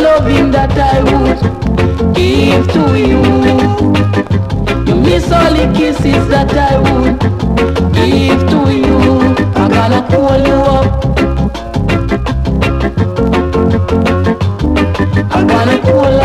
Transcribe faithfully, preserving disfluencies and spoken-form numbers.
loving that I would give to you. You miss all the kisses that I would give to you. I'm gonna call you up. I'm gonna call